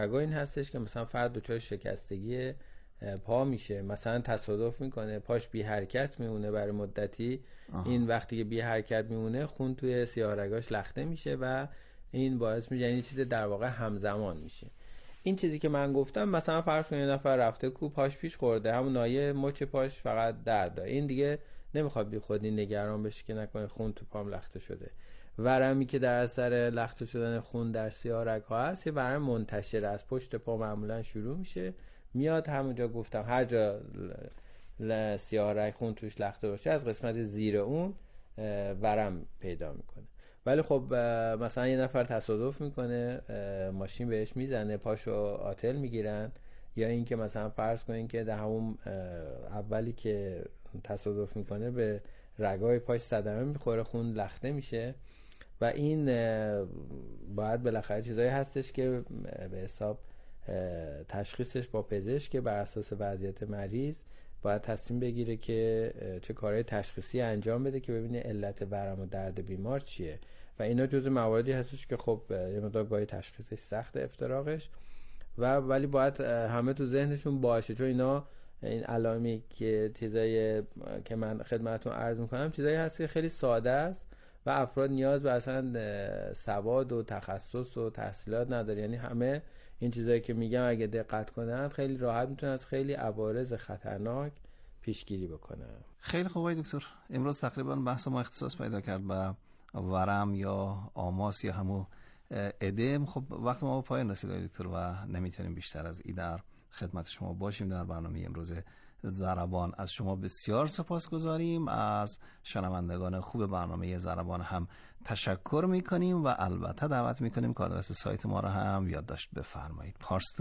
این هستش که مثلا فرد دچار شکستگی پا میشه، مثلا تصادف میکنه، پاش بی حرکت میمونه برای مدتی. این وقتی که بی حرکت میمونه خون توی سیاه رگاش لخته میشه و این باعث میشه، یعنی چیز در واقع همزمان میشه. این چیزی که من گفتم، مثلا فرض کنید یه نفر رفته کو پاش پیش خورده، همون نایه مچ پاش فقط درد داره، این دیگه نمیخواد بی خودی نگران بشه که نکنه خون تو پام لخته شده. ورمی که در اثر لخته شدن خون در سیاه رگ ها هست، یه ورم منتشر از پشت پا معمولا شروع میشه، میاد همونجا گفتم هر جا سیاه رگ خون توش لخته باشه از قسمت زیر اون ورم پیدا میکنه. ولی خب مثلا یه نفر تصادف میکنه، ماشین بهش میزنه، پاشو آتل میگیرن، یا این که مثلا فرض کنین که در همون اولی که تصادف میکنه به رگای پاش صدمه میخوره، خون لخته میشه و این باید بالاخره چیزایی هستش که به حساب تشخیصش با پزشک که بر اساس وضعیت مریض باید تصمیم بگیره که چه کارهای تشخیصی انجام بده که ببینه علت ورم و درد بیمار چیه و اینا جزء مواردی هستش که خب یه مقدار گاهی تشخیصش سخت افتراقش، و ولی باید همه تو ذهنشون باشه، چون اینا این علائمی که چیزایی که من خدمتتون عرض میکنم چیزایی هست که خیلی ساده است و افراد نیاز به اصلا سواد و تخصص و تحصیلات نداره. یعنی همه این چیزایی که میگم اگه دقت کنن خیلی راحت میتونن از خیلی عوارض خطرناک پیشگیری بکنن. خیلی خوبه دکتر، امروز تقریبا بحث ما اختصاص پیدا کرد به ورم یا آماس یا همون ادم. خب وقت ما به پایان رسید دکتر و نمیتونیم بیشتر از این در خدمت شما باشیم در برنامه امروز ضربان. از شما بسیار سپاسگزاریم، از شنوندگان خوب برنامه ضربان هم تشکر میکنیم و البته دعوت میکنیم که آدرس سایت ما را هم یادداشت بفرمایید: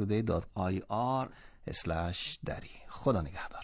parstoday.ir/dari. خدا نگهدار.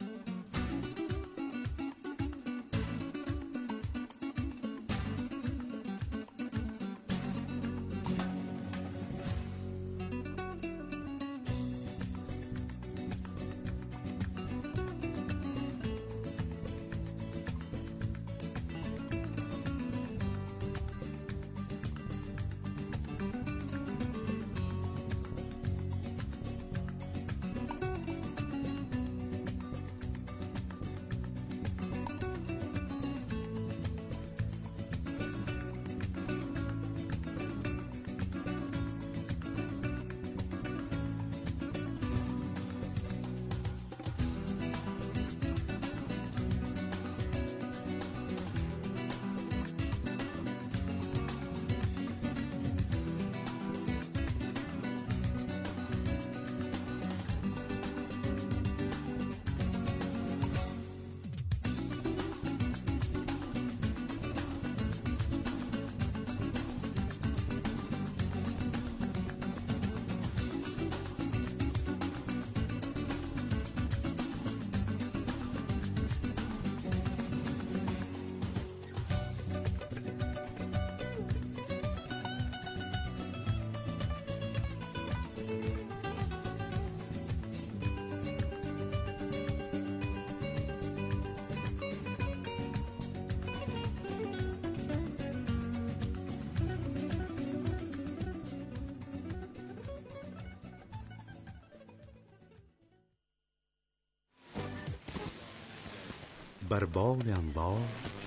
بر بال انبار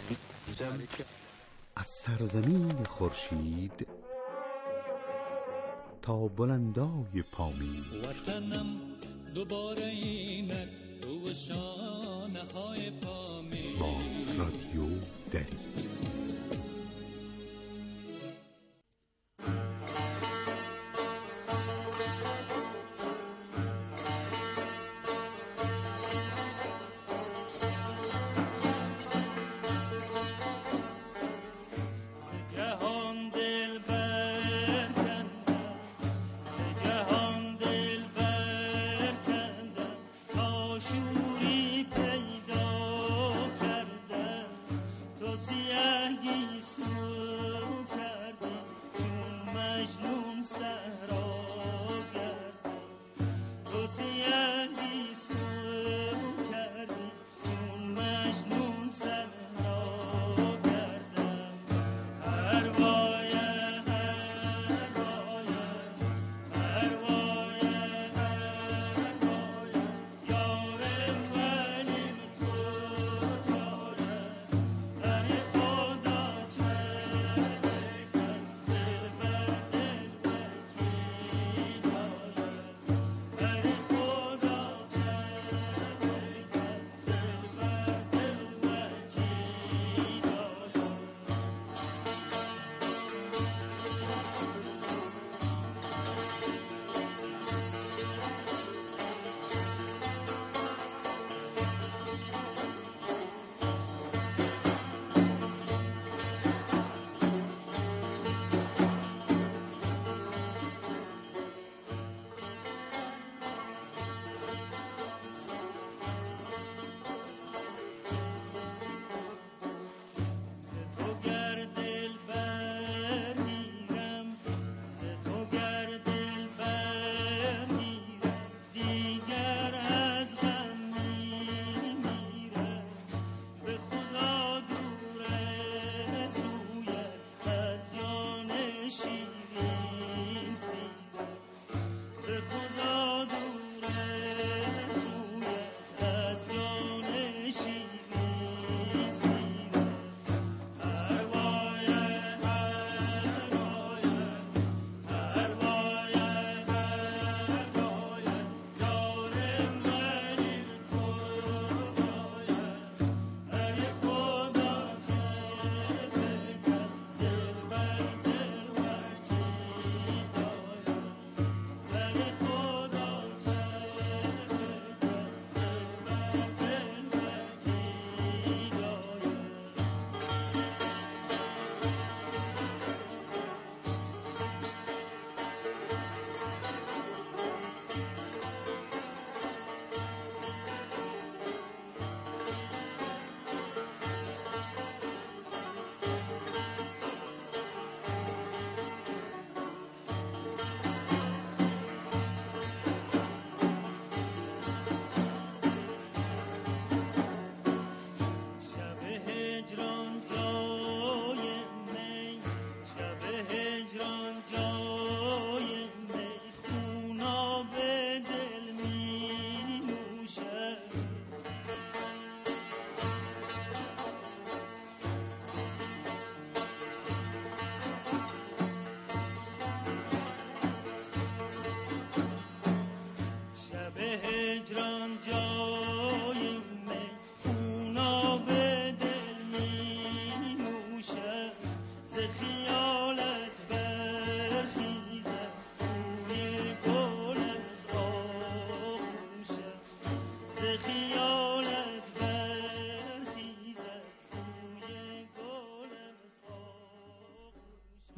از سرزمین خورشید تا بلندای پامین، وطنم دوباره اینک تو شانه های پامین. با رادیو دری. شوری پیدا کرده تو سیاه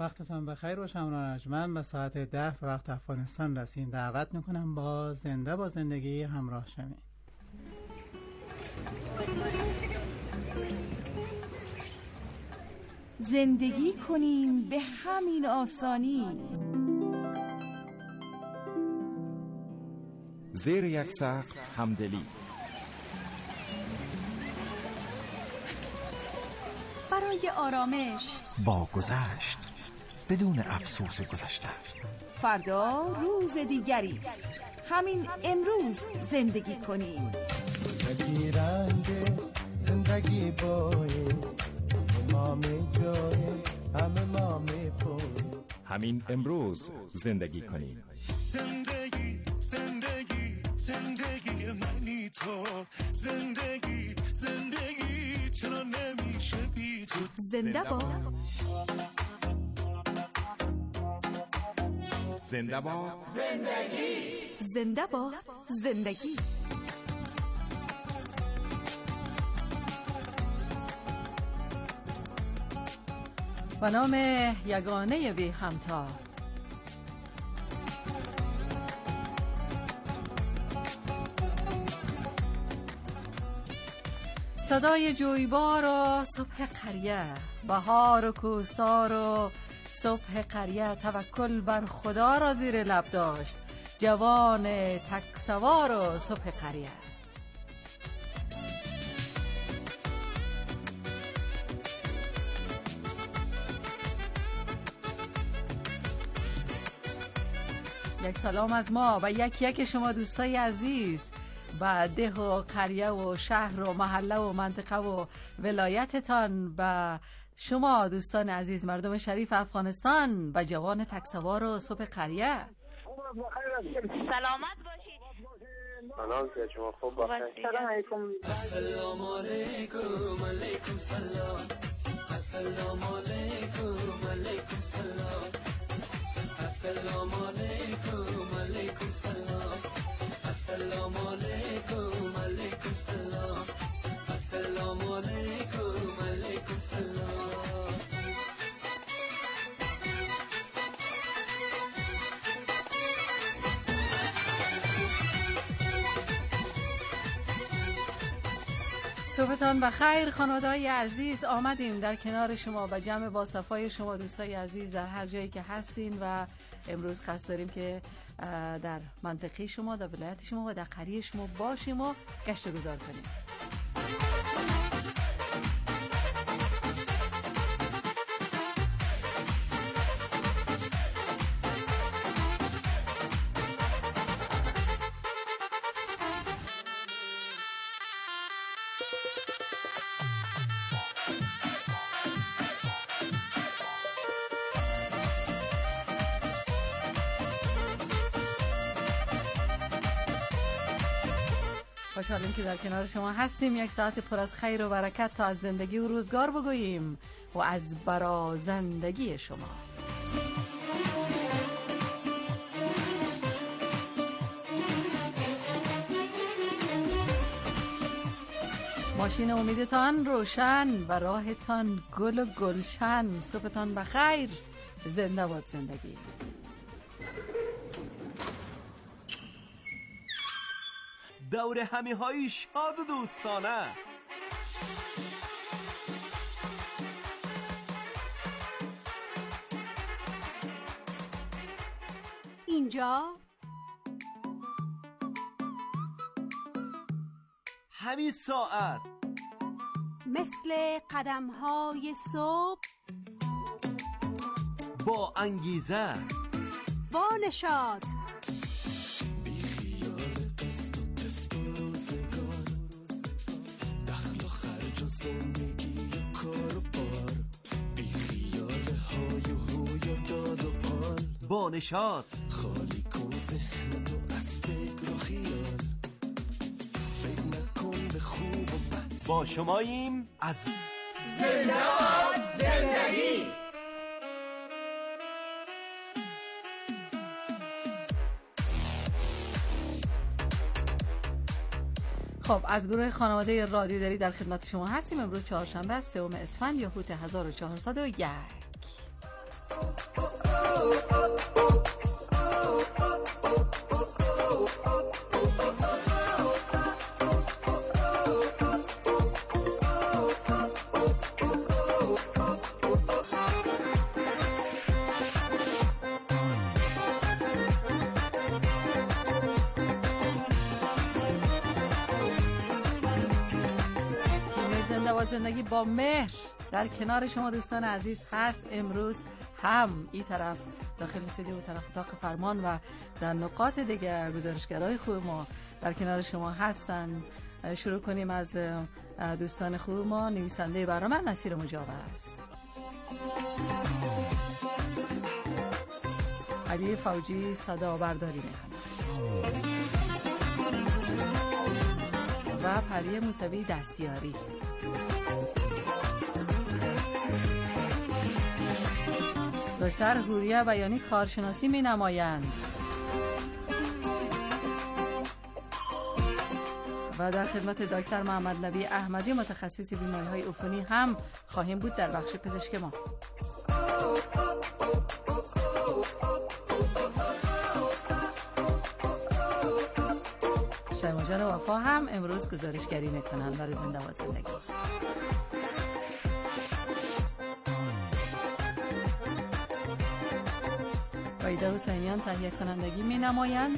وقتتان بخیر باشه ارجمند. به ساعت 10 به وقت افغانستان رسید. دعوت میکنم با زندگی همراه شوید. زندگی کنیم به همین آسانی. زیر یک سقف همدلی. برای آرامش با گذشت بدون افسوس گذشته. فردا روز دیگری است. همین امروز زندگی کنیم. زندگی رنگ است، زندگی بایست، همه جای همه ما میپویم. همین امروز زندگی کنیم. زندگی زندگی زندگی منی تو، زندگی زندگی چرا نمیشه بی تو. زنده باد زنده باد زندگی، زنده باد زندگی. به نام یگانه بی همتا. صدای جویبار و صبح قریه، بهار و کوسار و صبح قریه، توکل بر خدا را زیر لب داشت، جوان تک سوار و صبح قریه. یک سلام از ما و یک شما دوستای عزیز و ده و قریه و شهر و محله و منطقه و ولایتتان، و شما دوستان عزیز مردم شریف افغانستان و جوان تکسوار و صبح قریه. سلامت باشید. سلام که شما خوب باشید. سلام علیکم. السلام علیکم. علیکم سلام. السلام علیکم. علیکم سلام. السلام علیکم. علیکم سلام. السلام علیکم. علیکم سلام. السلام علیکم. علیکم سلام. صبحتان بخیر خانواده‌های عزیز. آمدیم در کنار شما و جمع با صفای شما دوستای عزیز در هر جایی که هستین و امروز قصد داریم که در منطقه شما، در ولایت شما و در قریه شما باشیم و گشت و گذار کنیم. خوشحالیم که در کنار شما هستیم. یک ساعت پر از خیر و برکت تا از زندگی و روزگار بگوییم و از برازندگی شما. ماشین امیدتان روشن و راهتان گل و گلشن. صبحتان بخیر. زنده باد زندگی. دور همی های شاد و دوستانه. اینجا همین ساعت مثل قدم های صبح، با انگیزه، با نشاط، با نشاط. خالی کن ذهن تو از فکر و خیال، فکر نکن به خوب و بد. با شماییم از زنده باد زندگی. خب از گروه خانواده رادیو داری در خدمت شما هستیم. امروز چهارشنبه 3 اسفند یا هوت 1401. زندگی با مهر در کنار شما دوستان عزیز هست. امروز هم این طرف داخل استودیو و طرف اتاق فرمان و در نقاط دیگه گزارشگرای خوب ما در کنار شما هستن. شروع کنیم از دوستان خوب ما. نویسنده برنامه نصیر مجاور است، علی فوجی صدا برداری میکنه و پری موسوی دستیاری. دکتر حوریه بیانی کارشناسی می نمایند و در خدمت دکتر محمد نبی احمدی متخصص بیماری‌های عفونی هم خواهیم بود در بخش پزشک ما. شایما جان وفا هم امروز گزارشگری میکنن برای زنده و زندگی. وحیده حسینیان تهیه کنندگی می نمایند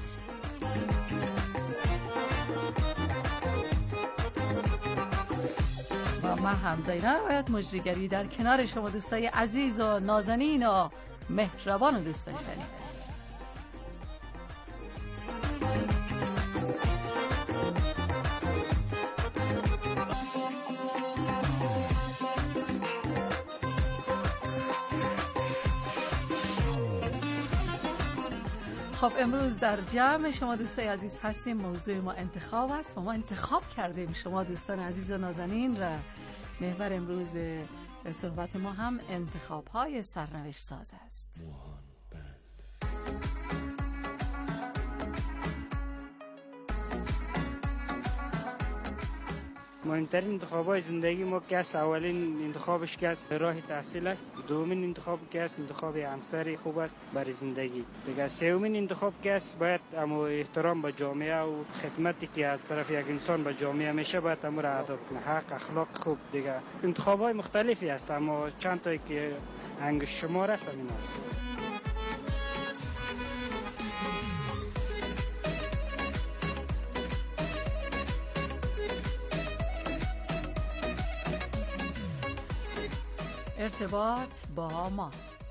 و من هم زینب باید مجریگری در کنار شما دوستای عزیز و نازنین و مهربان و دوست داشتنی. خب امروز در جمع شما دوستای عزیز هستیم. موضوع ما انتخاب است و ما انتخاب کردیم شما دوستان عزیز و نازنین را. محور امروز صحبت ما هم انتخاب های سرنوشت ساز است. مهمترین انتخاب‌های زندگی ما که است، اولین انتخابش که است راه تحصیل است، دومین انتخاب که است انتخاب همسری خوب است برای زندگی دیگه، سومین انتخاب که است باید اما احترام به جامعه و خدمتی که از طرف یک انسان به جامعه میشه باید امور ادا کنه، حق اخلاق خوب دیگه. انتخاب‌های مختلفی است اما چند تایی که انگشت شمار است همین است. ارتباط با ما.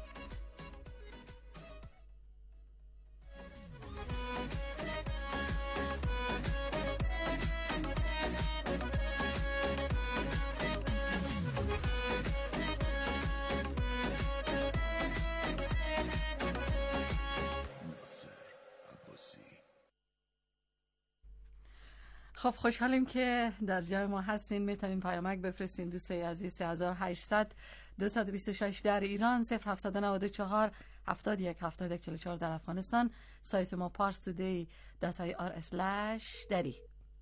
خب خوشحالیم که در جای ما هستین. میتونین پیامک بفرستین دوستای عزیز 3800 226 در ایران، 0794 71 71 44 در افغانستان. سایت ما parstoday.ir/dari.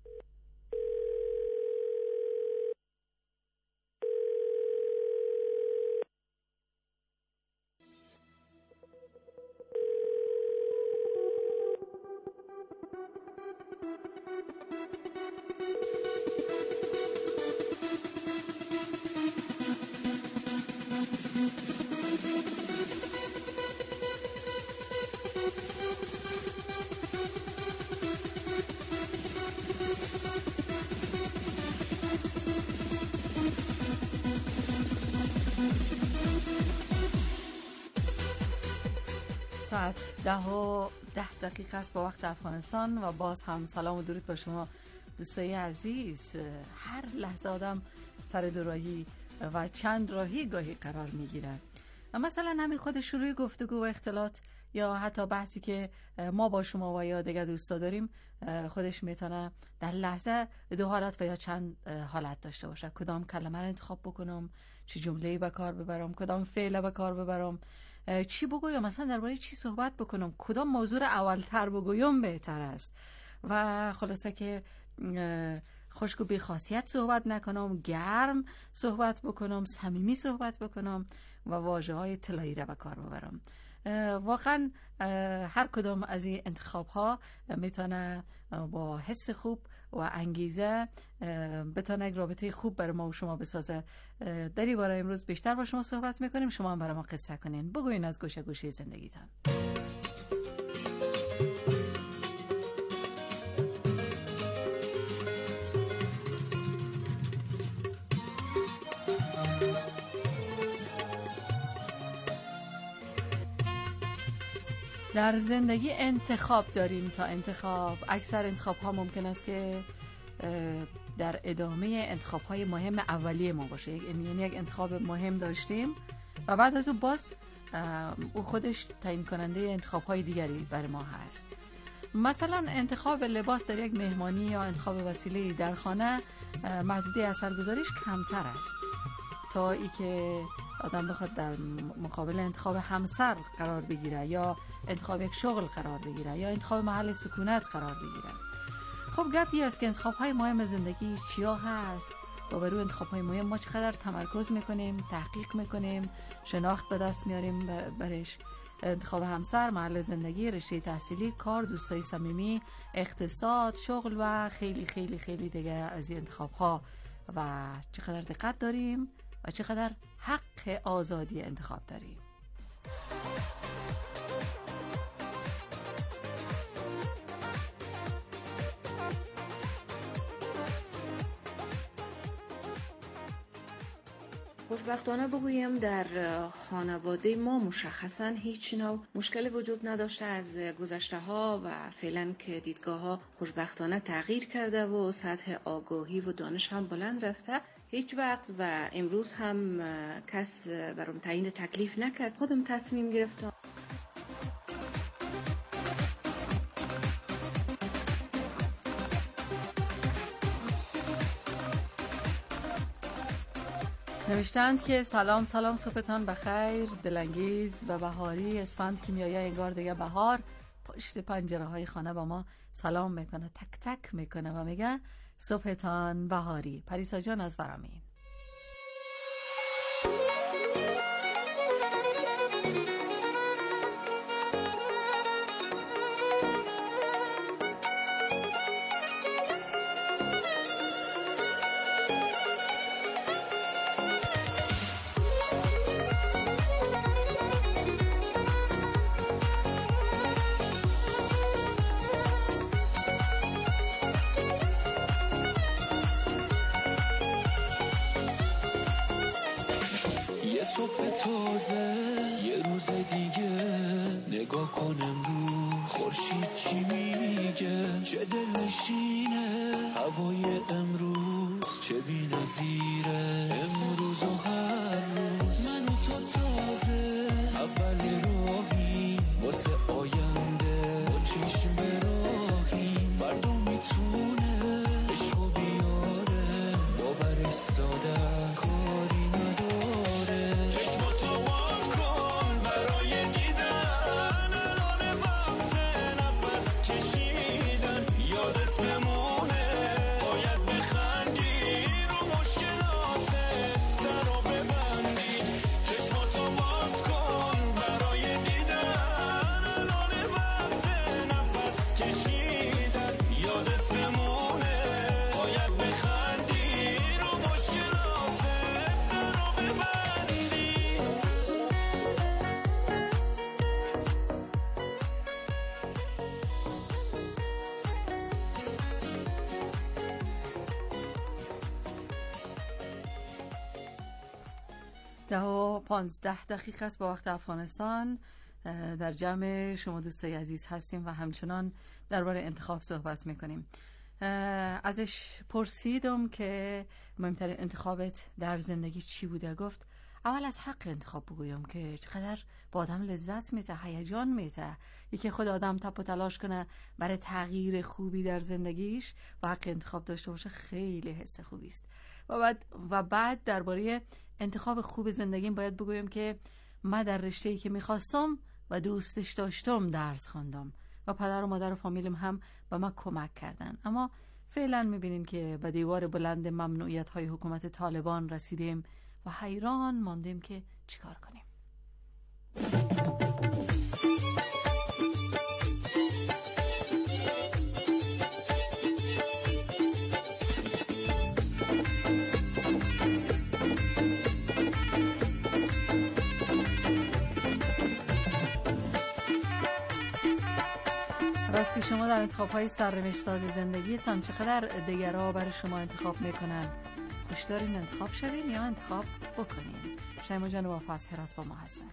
ساعت 10:10 است با وقت افغانستان و باز هم سلام و درود با شما دوستای عزیز. هر لحظه آدم سر دوراهی و چند راهی گاهی قرار میگیره. مثلا همین خود شروع گفتگو و اختلاط یا حتی بحثی که ما با شما و یا دیگه دوستا داریم خودش میتونه در لحظه دو حالت و یا چند حالت داشته باشه. کدام کلمه رو انتخاب بکنم، چه جمله‌ای به کار ببرم، کدام فعل به کار ببرم، چی بگویم، مثلا درباره چی صحبت بکنم، کدام موضوع رو اولتر بگویم بهتر است. و خلاصه که خشک و بی خاصیت صحبت نکنم، گرم صحبت بکنم، صمیمی صحبت بکنم و واژه‌های طلایی را به کار ببرم. واقعا هر کدام از این انتخاب ها میتونه با حس خوب و انگیزه بتونه یک رابطه خوب برای ما و شما بسازه. در این باره امروز بیشتر با شما صحبت میکنیم. شما هم برای ما قصه کنین، بگوین از گوشه گوشه زندگیتان. در زندگی انتخاب داریم تا انتخاب. اکثر انتخاب ها ممکن است که در ادامه انتخاب های مهم اولیه ما باشه. یعنی یک انتخاب مهم داشتیم و بعد از او باز او خودش تعیین کننده انتخاب های دیگری برای ما هست. مثلا انتخاب لباس در یک مهمانی یا انتخاب وسیله در خانه محدوده اثرگذاریش کمتر است تا ای که آدم بخواد در مقابل انتخاب همسر قرار بگیره یا انتخاب یک شغل قرار بگیره یا انتخاب محل سکونت قرار بگیره. خب گپی است که انتخاب های مهم زندگی چیا هست و بر روی انتخاب های مهم ما چقدر تمرکز میکنیم، تحقیق میکنیم، شناخت به دست میاریم برش. انتخاب همسر، محل زندگی، رشته تحصیلی، کار، دوستای صمیمی، اقتصاد، شغل و خیلی خیلی خیلی دیگه از این انتخاب ها و چقدر دقت داریم و چقدر حق آزادی انتخاب داریم. خوشبختانه بگویم در خانواده ما مشخصا هیچ نوع مشکلی وجود نداشته. از گذشته ها و فعلا که دیدگاه ها خوشبختانه تغییر کرده و سطح آگاهی و دانش هم بلند رفته. هیچ وقت و امروز هم کس برام تعیین تکلیف نکرد، خودم تصمیم گرفتم. نوشتند که سلام صبحتان بخیر، دلانگیز و بهاری. اسفند که میایه انگار دیگه بهار پشت پنجره های خانه با ما سلام میکنه، تک تک میکنه و میگه صبحتان بهاری. پریسا جان از ورامین. یه روز دیگه نگاه کنم رو خورشید چی میگه، چه دلنشینه هوای امروز، چه بی‌نظیره امروز و هر روز. من و تو تازه اول راهی واسه آینده با چشم براهی. فردا میتونه عشقو بیاره، باورش ساده کاری نداره. چشماتو باز کن برای دیدن، الان وقت نفس کشیدن. یادت بمونه باید بخندی، رو مشکلاتت درو ببندی. چشماتو باز کن برای دیدن، الان وقت نفس کشیدن. یادت بمونه باید بخندی، رو مشکلاتت درو ببندی. ده و 15 دقیقه است با وقت افغانستان. در جمع شما دوستای عزیز هستیم و همچنان درباره انتخاب صحبت میکنیم. ازش پرسیدم که مهمترین انتخابت در زندگی چی بوده. گفت اول از حق انتخاب بگویم که چقدر با آدم لذت میده، هیجان میده. یکی خود آدم تپ و تلاش کنه برای تغییر خوبی در زندگیش و حق انتخاب داشته باشه، خیلی حس خوبی است. و بعد درباره انتخاب خوب زندگیم باید بگویم که من در رشته‌ای که میخواستم و دوستش داشتم درس خواندم و پدر و مادر و فامیلم هم به من کمک کردن. اما فعلا میبینین که به دیوار بلند ممنوعیت‌های حکومت طالبان رسیدیم و حیران ماندیم که چیکار کنیم. راستی شما در انتخاب‌های سرنوشت‌ساز زندگیتان چقدر دیگرها برای شما انتخاب میکنن؟ خوش دارین انتخاب شوین یا انتخاب بکنین؟ شیما جان وفا از هرات با ما هستن.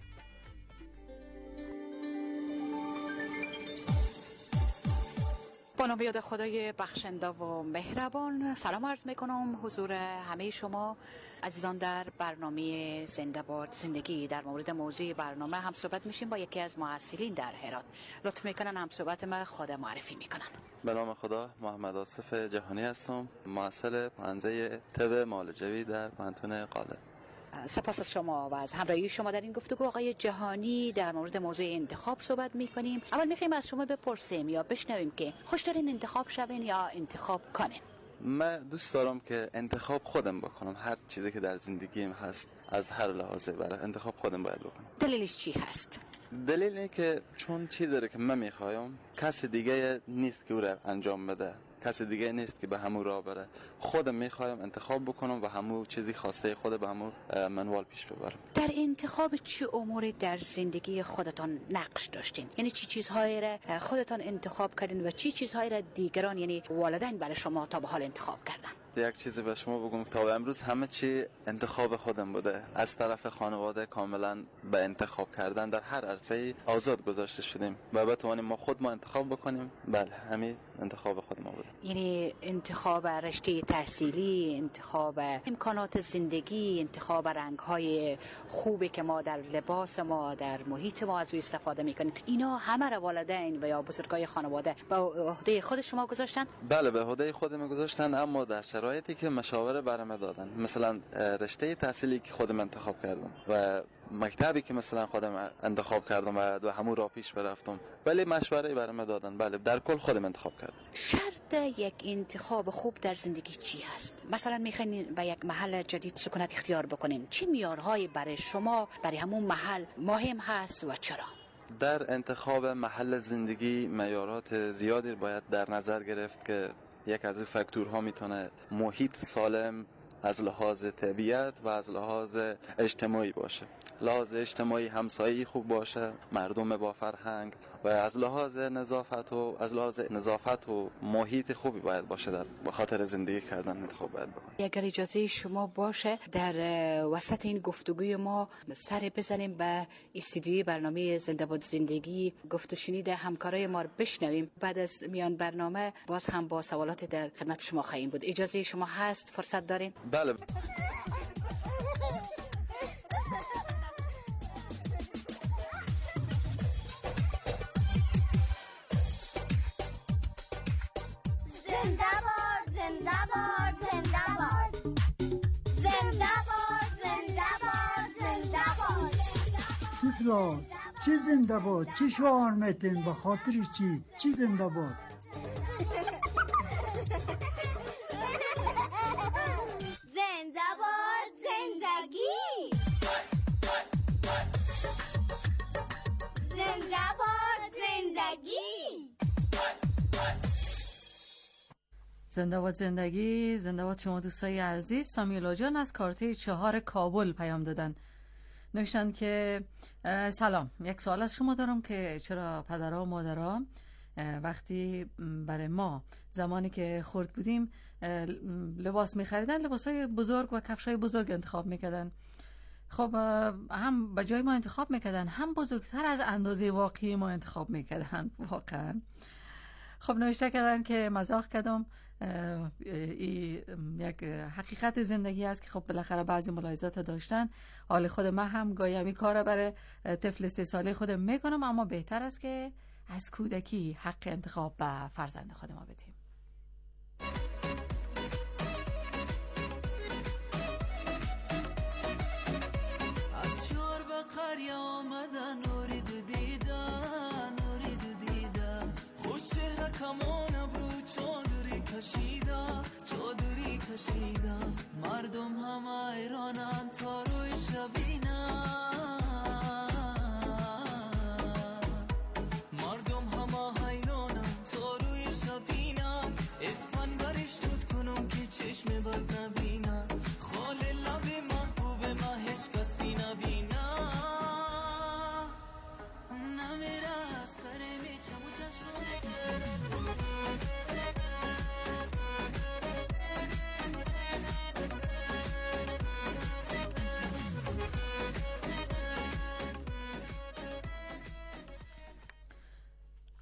با نام یاد خدای بخشنده و مهربان، سلام عرض میکنم حضور همه شما عزیزان در برنامه زنده باد زندگی. در مورد موضوع برنامه هم صحبت میشیم با یکی از مؤثرین در هرات. لطف میکنن هم صحبت ما خود معرفی میکنن. به نام خدا، محمد آصف جهانی هستم، مؤثر پانزه طب معالجوی در پانتون قالب. سپاس از شما و از همراهی شما در این گفتگو. آقای جهانی، در مورد موضوع انتخاب صحبت میکنیم. اول میخوایم از شما بپرسیم یا بشنویم که خوش دارین انتخاب شوین یا انتخاب کنین؟ من دوست دارم که انتخاب خودم بکنم. هر چیزی که در زندگیم هست از هر لحاظه برای انتخاب خودم باید بکنم. دلیلش چی هست؟ دلیل اینه که چون چیزی که من میخوایم کسی دیگه نیست که او را انجام بده، کسی دیگه نیست که به همون راه بره. خودم میخوایم انتخاب بکنم و همون چیزی خواسته خود به همون منوال پیش ببرم. در انتخاب چه اموری در زندگی خودتان نقش داشتین؟ یعنی چی چیزهایی را خودتان انتخاب کردین و چی چیزهایی را دیگران یعنی والدین برای شما تا به حال انتخاب کردن؟ یک چیزی به شما بگم، تا به امروز همه چی انتخاب خودم بوده. از طرف خانواده کاملا به انتخاب کردن در هر عرصه‌ای آزاد گذاشته شدیم و بتوانیم ما خود ما انتخاب بکنیم. بله، همین انتخاب خود ما بوده. یعنی انتخاب رشته تحصیلی، انتخاب امکانات زندگی، انتخاب رنگ‌های خوبی که ما در لباس ما، در محیط ما از او استفاده می‌کنیم، اینا همه را والدین و یا بزرگای خانواده به عهده خود شما گذاشتن؟ بله، به عهده خودم گذاشتن، اما در شرایطی که مشاوره برام دادن. مثلا رشته تحصیلی که خودم انتخاب کردم و مکتبی که مثلا خودم انتخاب کردم و همون راه پیش برفتم، ولی مشوره برام دادن. بله، در کل خودم انتخاب کردم. شرط یک انتخاب خوب در زندگی چی هست؟ مثلا میخواین به یک محل جدید سکونت اختیار بکنین، چه معیارهایی برای شما برای همون محل مهم هست و چرا؟ در انتخاب محل زندگی معیارات زیادی باید در نظر گرفت که یک از این فاکتورها میتونه محیط سالم از لحاظ طبیعت و از لحاظ اجتماعی باشه. لحاظ اجتماعی همسایه‌ای خوب باشه، مردم با فرهنگ، و از لحاظ نظافت و محیط خوبی باید باشه. در بخاطر زندگی کردن انتخاب باید بکنیم. اگر اجازه شما باشه در وسط این گفتگوی ما سر بزنیم به استودیوی برنامه زنده باد زندگی، گفت و شنید همکارای ما رو بشنویم. بعد از میان برنامه باز هم با سوالات در خدمت شما خواهیم بود. اجازه شما هست؟ فرصت دارین؟ بله. چی زنده باد؟ چی شعار میتین؟ به خاطر چی زنده باد؟ زنده باد زندگی، زنده باد زندگی، زنده باد زندگی، زنده باد شما دوستای عزیز. سامیلا جان از کارته 4 کابل پیام دادن، نوشتن که سلام، یک سوال از شما دارم که چرا پدرها و مادرها وقتی برای ما زمانی که خرد بودیم لباس می‌خریدن، لباس‌های بزرگ و کفش‌های بزرگ انتخاب می‌کردن. خب هم به جای ما انتخاب می‌کردن، هم بزرگتر از اندازه واقعی ما انتخاب می‌کردن واقعا. خب نوشته کردن که مزاح کردم، یک حقیقت زندگی است که خب بالاخره بعضی ملاحظات داشتن. حال خود من هم گاهی همین کار برای طفل 3 ساله خودم میکنم، اما بهتر است که از کودکی حق انتخاب به فرزند خود ما بدیم. از شور به قریه آمدن، نورید دیدن، نورید دیدن، خوش چهره کمان ابرو چادری کشیدن، چادری کشیدن، مردم همه ایرانن تا روی شبینن، مردم همه ایرانن تا روی شبینن، اسپن برش تود کنم که چشم بد نبینن، خال لب محبوب ما هیچ کسی نبینن، نمیره سر میچم و چشم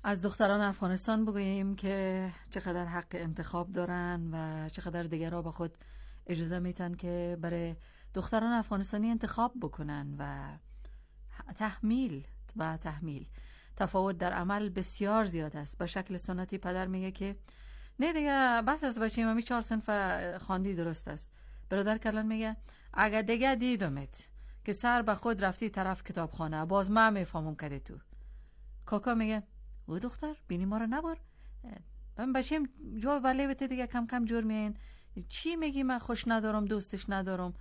از دختران افغانستان بگوییم که چقدر حق انتخاب دارن و چقدر دیگرها به خود اجازه میتن که برای دختران افغانستانی انتخاب بکنن و تحمیل تفاوت در عمل بسیار زیاد است. به شکل سنتی پدر میگه که نه دیگه بس از بچه مامی 4 صنف خواندی درست است. برادر کلان میگه اگه دیگه دیدمت که سر به خود رفتی طرف کتابخانه باز من میفهمم کده تو. کاکا میگه او دختر بینی ما رو نبار، من بچیم جواب بله بته دیگه کم کم جور میین، چی میگی من خوش ندارم دوستش ندارم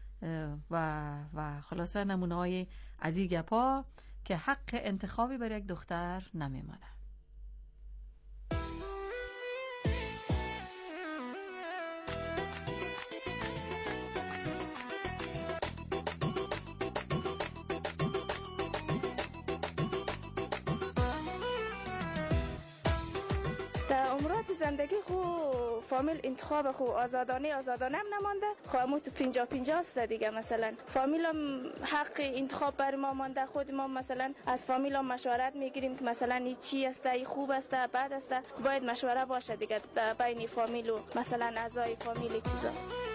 و خلاصه نمونه های از این گپا که حق انتخابی برای یک دختر نمیمانه. زندگی خو فامیل انتخاب خو آزادانه هم نمانده، خو همون تو 50-50 است دیگه. مثلا فامیل هم حق انتخاب بر ما مانده، خود ما مثلا از فامیل هم مشورت میگیریم که مثلا این چی است، این خوب است بد است، باید مشوره باشه دیگه بین فامیل و مثلا اعضای فامیل چیزا.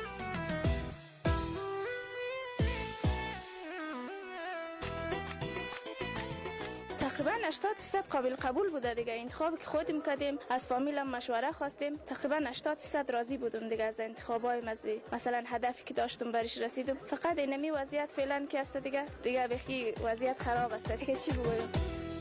تقریبا 80% قابل قبول بوده دیگه. انتخابی که خودم کردیم، از فامیلم مشوره خواستیم، تقریبا 80% راضی بودم دیگه از انتخابای مثلا هدفی که داشتم برش رسیدم. فقط اینمی وضعیت فعلا که است دیگه بخی وضعیت خراب است دیگه، چی بگویم.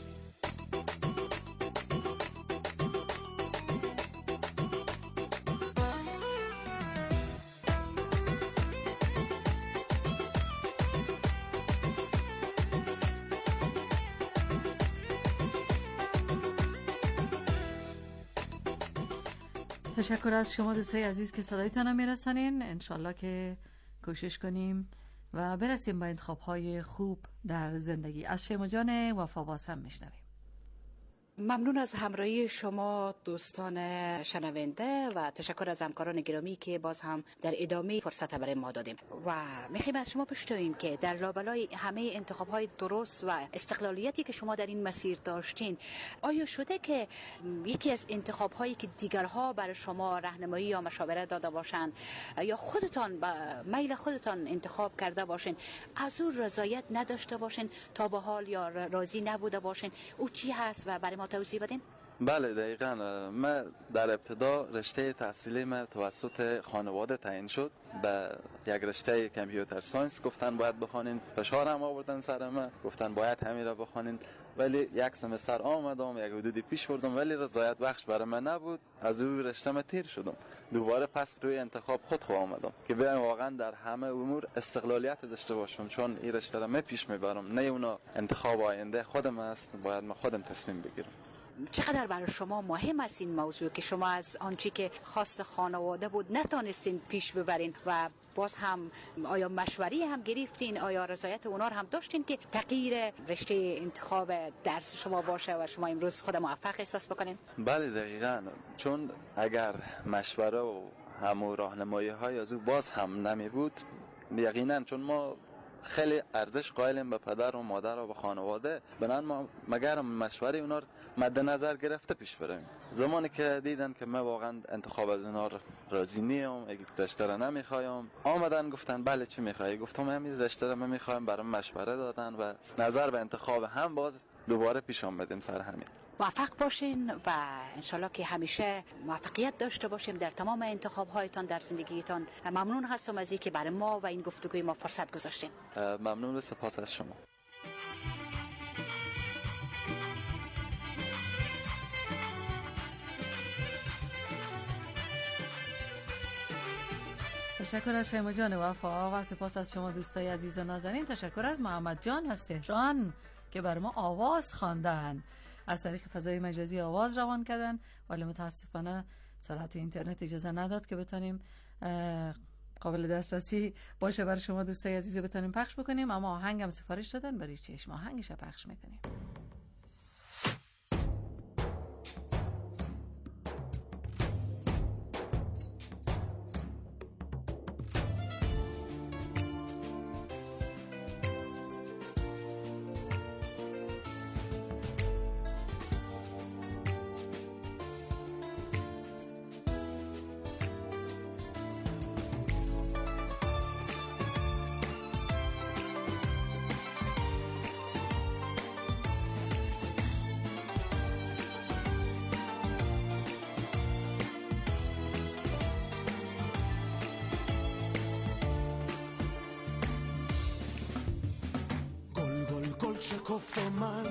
تشکر از شما دوستای عزیز که صدایتان میرسانین. انشالله که کوشش کنیم و برسیم با انتخاب‌های خوب در زندگی. از شما جان وفاباز هم میشنویم. ممنون از همراهی شما دوستان شنونده و تشکر از همکاران گرامی که باز هم در ادامه فرصت برای ما دادیم و میخوایم از شما بشنویم که در لابلای همه انتخاب‌های درست و استقلالیتی که شما در این مسیر داشتین، آیا شده که یکی از انتخاب‌هایی که دیگرها برای شما راهنمایی یا مشاوره داده باشن یا خودتان با میل خودتان انتخاب کرده باشین، از اون رضایت نداشته باشین تا به حال یا راضی نبوده باشین، او چی هست و برای ما توضیح بدین؟ بله دقیقاً. من در ابتدا رشته تحصیلی من توسط خانواده تعیین شد به یک رشته کامپیوتر ساینس. گفتن باید بخونین، فشار هم آوردن سر من، گفتن باید همین را بخونین، ولی یک سمستر آمدم، یک حدودی پیش بردم ولی رضایت بخش برای من نبود. از اون رشته من تیر شدم، دوباره پس روی انتخاب خود آمدم که بیایم واقعا در همه امور استقلالیت داشته باشم، چون این رشته را من پیش میبرم، نه اونا انتخاب آینده خودم است، باید من خودم تصمیم بگیرم. چقدر برای شما مهم است این موضوع که شما از آنچه که خواست خانواده بود نتانستین پیش ببرین و باز هم آیا مشوری هم گرفتین، آیا رضایت اونا هم داشتین که تغییر رشته انتخاب درس شما باشه و شما امروز خود موفق احساس بکنین؟ بله دقیقاً، چون اگر مشوره و همون راهنمایی های از او باز هم نمی بود، یقینا چون ما خیلی ارزش قائلیم به پدر و مادر و به خانواده، بنان ما مگر مشوره اونا مد نظر گرفته پیش بریم. زمانی که دیدن که من واقعا انتخاب از اونا راضی نیم، اگه رشته را نمیخوایم، آمدن گفتن بله چی میخوایی؟ گفتم همین رشته را من میخوایم، برام مشوره دادن و نظر به انتخاب هم باز دوباره پیش آمدیم سر همین. موفق باشین و انشالله که همیشه موفقیت داشته باشیم در تمام انتخاب‌هایتان در زندگیتان. ممنون هستم از اینکه برای ما و این گفتگوی ما فرصت گذاشتین. ممنون و سپاس از شما. تشکر از شما جان وفا و سپاس از شما دوستای عزیز و نازنین. تشکر از محمد جان از تهران که بر ما آواز خواندن، از طریق فضای مجازی آواز روان کردن، ولی متاسفانه سرعت اینترنت اجازه نداد که بتونیم قابل دسترسی باشه برای شما دوستای عزیز بتونیم پخش بکنیم، اما آهنگم سفارش دادن، برای چشم آهنگش پخش میکنیم. شکفت و من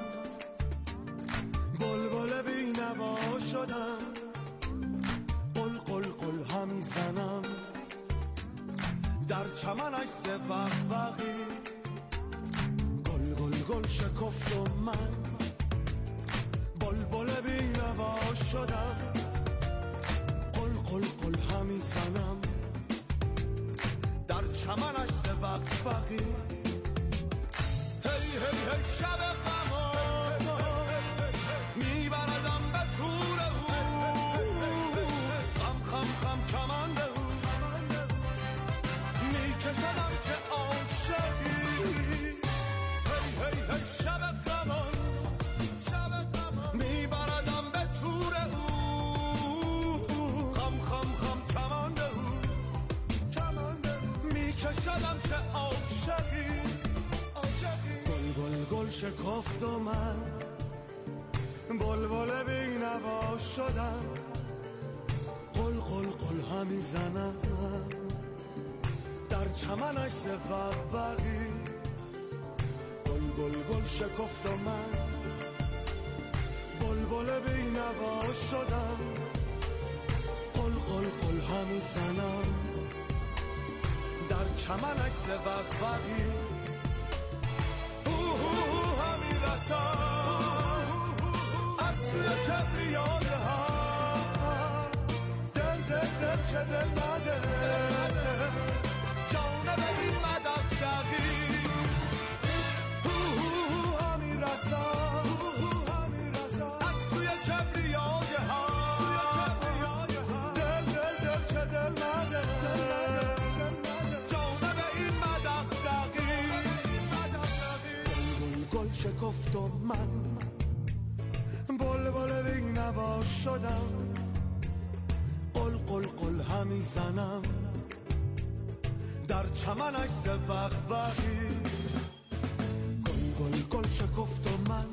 بلبل بی‌نوا شدم، قل قل قل همی زنم در چمنش زوقوقی. گل گل گل شکفت و من بلبل بی‌نوا شدم، قل قل قل همی زنم در چمنش زوقوقی. هی هی هی شب غمان میبردم به تور او، خم خم خم کمند او میکشدم که عاشقی. هی هی هی شب غمان میبردم به تور او، خم خم خم کمند او میکشدم که عاشقی. گل گل شکفت و من بلبل بی‌نوا شدم، قل قل قل همی زنم در چمنش زوقوقی. گل گل گل شکفت و من بلبل بی‌نوا شدم، قل قل قل همی زنم در چمنش زوقوقی. همی رسم از سوی کبریای ها، دل دل دل که دل نده جانب این مدقدقی. همی رسم از سوی کبریای ها، دل دل دل که دل نده جانب این مدقدقی. گل شکفت و من بلبل بی‌نوا شدم، قل قل قل همی زنم در چمنش زوقوقی. گل گل گل شکفت و من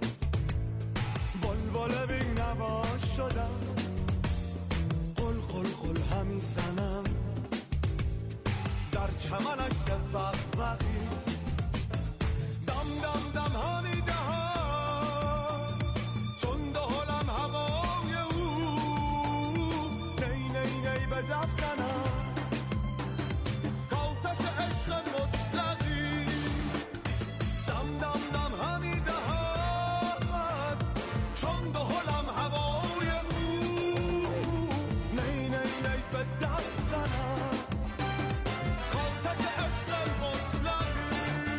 بلبل بی‌نوا شدم، قل قل قل همی زنم در چمنش زوقوقی. دم دم همی دهم چون دهلم هوای او، نی نی نی به دف زنم کاتش عشق مطلقی. دم دم دم همی دهم چون دهلم هوای او، نی نی نی به دف زنم کاتش عشق مطلقی.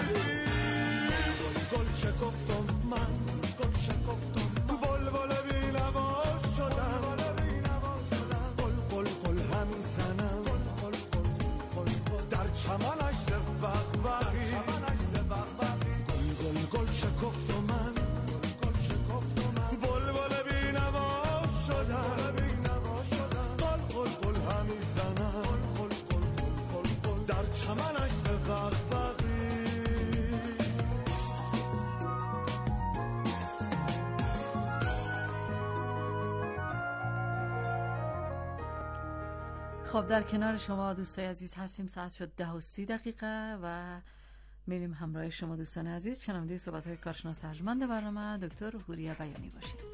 گل شکفتم من گل شکفتم بلبل بی‌نوا شدم، قل قل قل همی زنم در چمنش زوقوقی. گل گل گل شکفتم من بلبل بی‌نوا شدم، قل قل قل همی زنم در چمنش زوقوقی. خب در کنار شما دوستای عزیز هستیم. ساعت شد 10:30 و میریم همراه شما دوستان عزیز شنونده صحبت‌های کارشناس ارجمند برنامه دکتر حوریه بیانی باشید.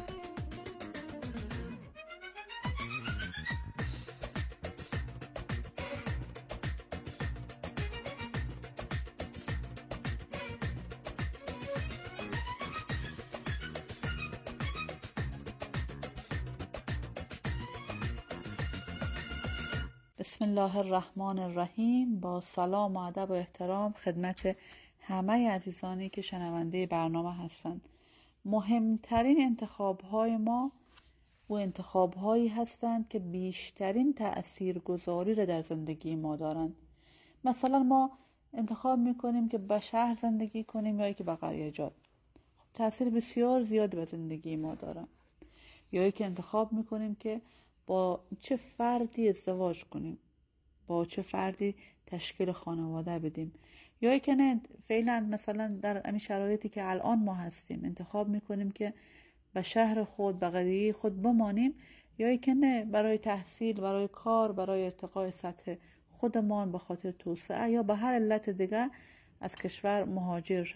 بسم الله الرحمن الرحیم. با سلام و ادب و احترام خدمت همه عزیزانی که شنونده برنامه هستند. مهمترین انتخاب‌های ما و انتخاب‌هایی هستند که بیشترین تأثیرگذاری را در زندگی ما دارند. مثلا ما انتخاب میکنیم که به شهر زندگی کنیم یا که به قریه جات. تأثیر بسیار زیادی به زندگی ما دارند. یا که انتخاب میکنیم که با چه فردی ازدواج کنیم، با چه فردی تشکیل خانواده بدیم، یا که نه فعلا مثلا در همین شرایطی که الان ما هستیم انتخاب میکنیم که به شهر خود به قریه خود بمانیم، یا که نه برای تحصیل، برای کار، برای ارتقای سطح خودمان به خاطر توسعه یا به هر علت دیگه از کشور مهاجر شویم.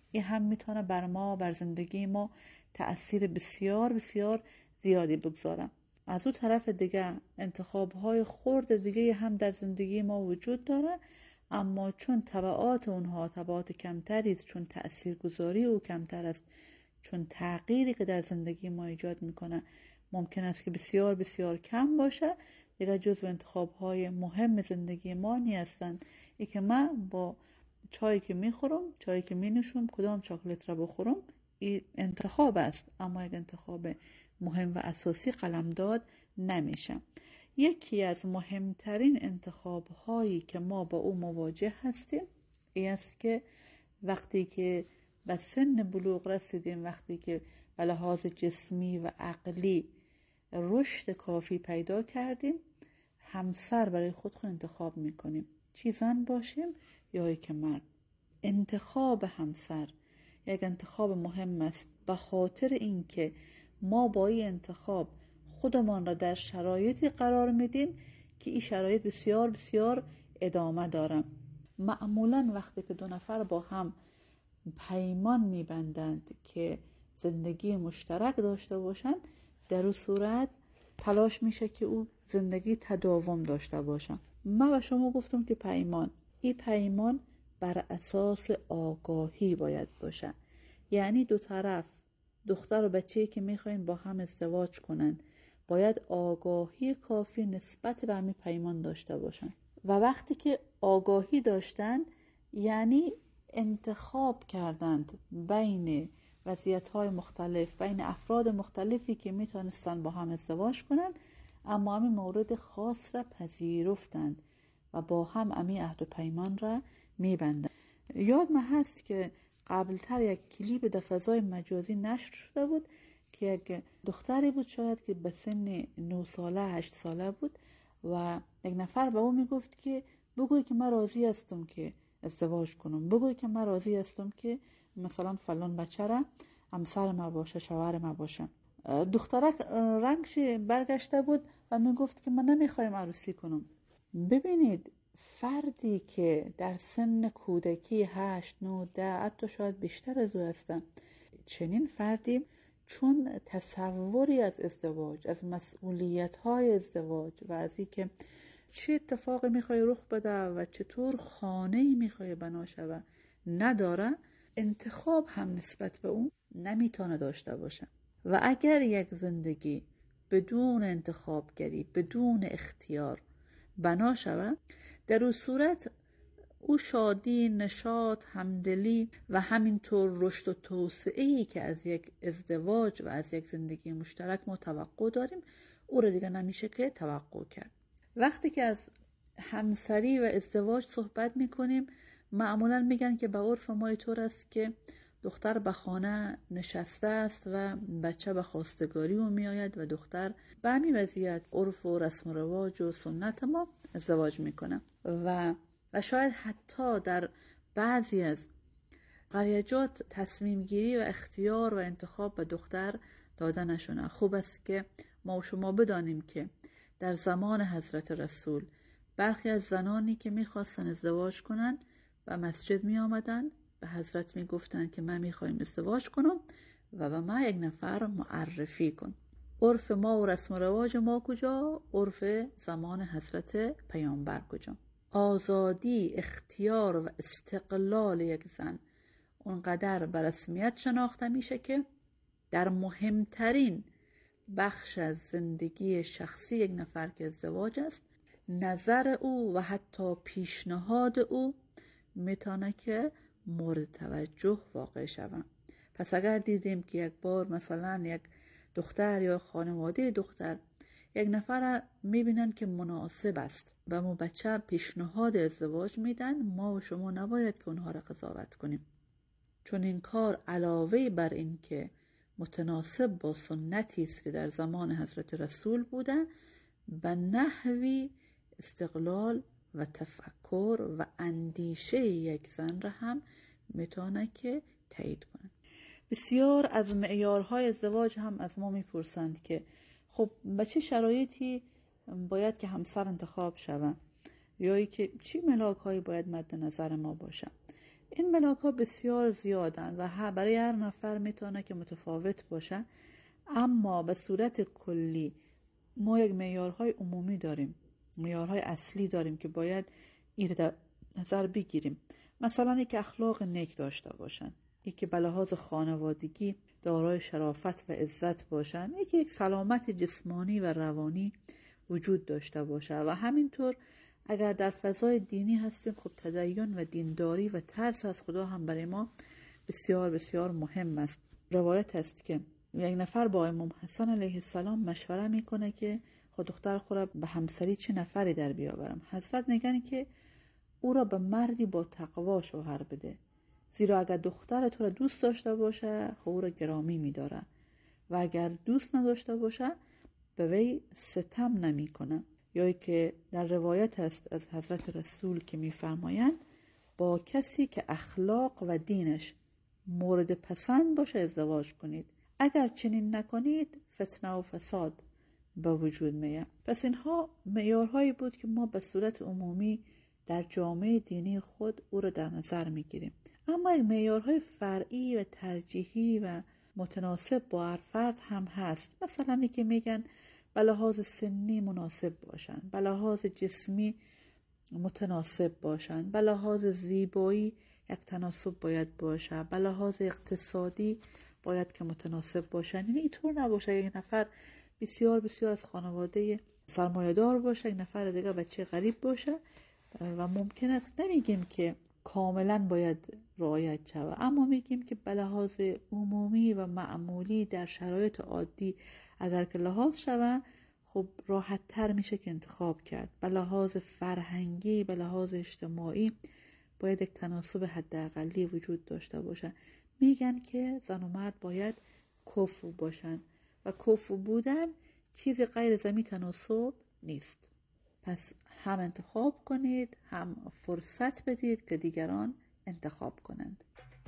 این هم میتونه بر ما، بر زندگی ما تأثیر بسیار بسیار زیادی بگذاره. از اون طرف دیگه انتخاب‌های خرد دیگه هم در زندگی ما وجود داره، اما چون تبعات اونها تبعات کمتری است، چون تأثیرگذاری او کمتر است، چون تغییری که در زندگی ما ایجاد میکنه ممکن است که بسیار بسیار کم باشه، دیگه جزو انتخاب‌های مهم زندگی ما نیستند. ای که من با چایی که میخورم، چایی که مینوشم، کدام چاکلت را بخورم، این انتخاب است، اما یک انتخاب مهم و اساسی قلمداد نمیشه. یکی از مهمترین انتخاب هایی که ما با او مواجه هستیم این است که وقتی که به سن بلوغ رسیدیم، وقتی که به لحاظ جسمی و عقلی رشد کافی پیدا کردیم، همسر برای خود انتخاب میکنیم، چی زن باشیم یا یک مرد. انتخاب همسر یک انتخاب مهم است، به خاطر اینکه ما با این انتخاب خودمان را در شرایطی قرار میدیم که این شرایط بسیار بسیار ادامه دارم. معمولا وقتی که دو نفر با هم پیمان میبندند که زندگی مشترک داشته باشند، در اون صورت تلاش میشه که او زندگی تداوم داشته باشه. من به شما گفتم که این پیمان بر اساس آگاهی باید باشه. یعنی دو طرف، دختر و بچه‌ای که میخواین با هم ازدواج کنند، باید آگاهی کافی نسبت به همین پیمان داشته باشن. و وقتی که آگاهی داشتند، یعنی انتخاب کردند بین وضعیت‌های مختلف، بین افراد مختلفی که میتونستن با هم ازدواج کنند، اما همین مورد خاص را پذیرفتند و با هم همین عهد و پیمان را میبندند. یاد من هست که قبلتر یک کلیپ در فضای مجازی نشر شده بود که یک دختری بود شاید که به سن 9 ساله 8 ساله بود و یک نفر به او میگفت که بگوی که من راضی هستم که ازدواج کنم، بگوی که من راضی هستم که مثلا فلان بچه را همسر ما باشه، شوهر ما باشه. دخترک رنگش برگشته بود و میگفت که من نمیخوایم عروسی کنم. ببینید، فردی که در سن کودکی 8 9 10 حتی شاید بیشتر از او هستن، چنین فردی چون تصوری از ازدواج، از مسئولیت‌های ازدواج و از اینکه چه اتفاقی میخوای رخ بده و چطور خانه‌ای میخوای بنا شود نداره، انتخاب هم نسبت به اون نمیتونه داشته باشه. و اگر یک زندگی بدون انتخابگری، بدون اختیار بنا شود، در اون صورت او شادی، نشاط، همدلی و همینطور رشد و توسعه‌ای که از یک ازدواج و از یک زندگی مشترک ما توقع داریم، او را دیگه نمیشه که توقع کرد. وقتی که از همسری و ازدواج صحبت میکنیم، معمولا میگن که به عرف ما اینطور است که دختر به خانه نشسته است و بچه به خواستگاری او میآید و دختر به همین وضعیت عرف و رسم و رواج و سنت ما ازدواج میکنه و شاید حتی در بعضی از قریجات تصمیم گیری و اختیار و انتخاب به دختر داده نشونه. خوب است که ما و شما بدانیم که در زمان حضرت رسول برخی از زنانی که میخواستن ازدواج کنن و مسجد می آمدن به حضرت می گفتن که من میخوایم ازدواج کنم و به ما یک نفر معرفی کن. عرف ما و رسم و رواج ما کجا؟ عرف زمان حضرت پیامبر کجا؟ آزادی، اختیار و استقلال یک زن اونقدر به رسمیت شناخته میشه که در مهمترین بخش از زندگی شخصی یک نفر که ازدواج است، نظر او و حتی پیشنهاد او میتونه که مورد توجه واقع شود. پس اگر دیدیم که یک بار مثلا یک دختر یا خانواده دختر یک نفر میبینن که مناسب است و ما بچه پیشنهاد ازدواج میدن، ما و شما نباید که اونها را قضاوت کنیم، چون این کار علاوه بر این که متناسب با سنتی است که در زمان حضرت رسول بوده، به نحوی استقلال و تفکر و اندیشه یک زن را هم میتونه که تایید کنه. بسیار از معیارهای ازدواج هم از ما میپرسند که خب به چه شرایطی باید که همسر انتخاب شود، یا ای که چی ملاک هایی باید مد نظر ما باشه. این ملاک‌ها بسیار زیادن و برای هر نفر میتونه که متفاوت باشه، اما به صورت کلی ما یک معیارهای عمومی داریم، معیارهای اصلی داریم که باید این در نظر بگیریم. مثلا یک اخلاق نیک داشته باشن، یکی به لحاظ خانوادگی دارای شرافت و عزت باشن، یکی یک سلامت جسمانی و روانی وجود داشته باشه و همینطور اگر در فضای دینی هستیم خب تدین و دینداری و ترس از خدا هم برای ما بسیار بسیار مهم است. روایت است که یک نفر با امام حسن علیه السلام مشوره میکنه که خود دختر خود را به همسری چه نفری در بیاورم. حضرت میگن که او را به مردی با تقوا شوهر بده، زیرا اگر دختر تو را دوست داشته باشه خب او را گرامی میداره و اگر دوست نداشته باشه به وی ستم نمیکنه. یا که در روایت است از حضرت رسول که میفرمایند با کسی که اخلاق و دینش مورد پسند باشه ازدواج کنید، اگر چنین نکنید فتنه و فساد به وجود میاد. پس اینها معیارهایی بود که ما به صورت عمومی در جامعه دینی خود او را در نظر میگیریم. اما معیارهای فرعی و ترجیحی و متناسب با هر فرد هم هست. مثلا اینکه که میگن به لحاظ سنی مناسب باشن، به لحاظ جسمی متناسب باشن، به لحاظ زیبایی یک تناسب باید باشه، به لحاظ اقتصادی باید که متناسب باشن. یعنی اینطور نباشه یک نفر بسیار بسیار از خانواده سرمایه‌دار باشه، یک نفر دیگه بچه غریب باشه و ممکن است نمیگیم که کاملا باید رعایت شود، اما میگیم که به لحاظ عمومی و معمولی در شرایط عادی اگر که لحاظ شود خب راحت تر میشه که انتخاب کرد. به لحاظ فرهنگی، به لحاظ اجتماعی باید یک تناسب حداقلی وجود داشته باشه. میگن که زن و مرد باید کفو باشن و کفو بودن چیز غیر ضمنی تناسب نیست. پس هم انتخاب کنید، هم فرصت بدید که دیگران انتخاب کنند.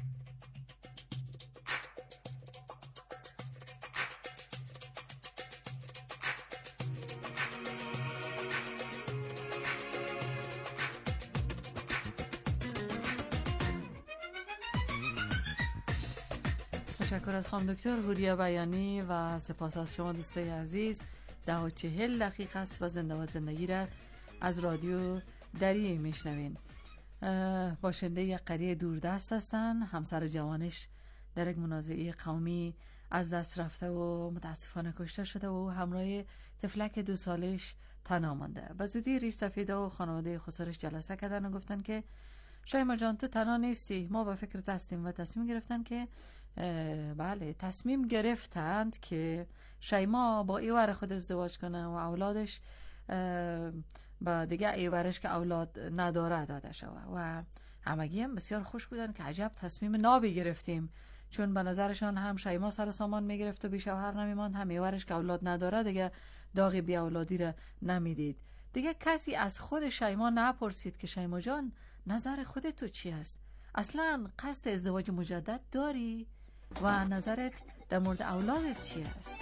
تشکر از خانم دکتر حوریا بیانی و سپاس از شما دوستای عزیز. 10:40 دقیقه است و زنده و زندگی را از رادیو دری میشنوین. باشنده یک قریه دوردست هستن، همسر جوانش در یک منازعه قومی از دست رفته و متاسفانه کشته شده و همراه طفلک 2 سالش تنها مانده. به زودی ریش سفیده و خانواده خسرش جلسه کردن و گفتن که شایما جان تو تنها نیستی، ما به فکر هستیم و تصمیم گرفتن که بله تصمیم گرفتند که شایما با ایوار خود ازدواج کنه و اولادش با دیگه ایوارش که اولاد نداره داده شود و همگی هم بسیار خوش بودن که عجب تصمیم نابی گرفتیم، چون به نظرشان هم شایما سر سامان میگرفت و بی شوهر نمیماند، هم ایوارش که اولاد نداره دیگه داغ بی اولادی را نمیدید. دیگه کسی از خود شایما نپرسید که شایما جان نظر خودت تو چی است؟ اصلا قصد ازدواج مجدد داری؟ و نظرت در مورد اولادت چی است؟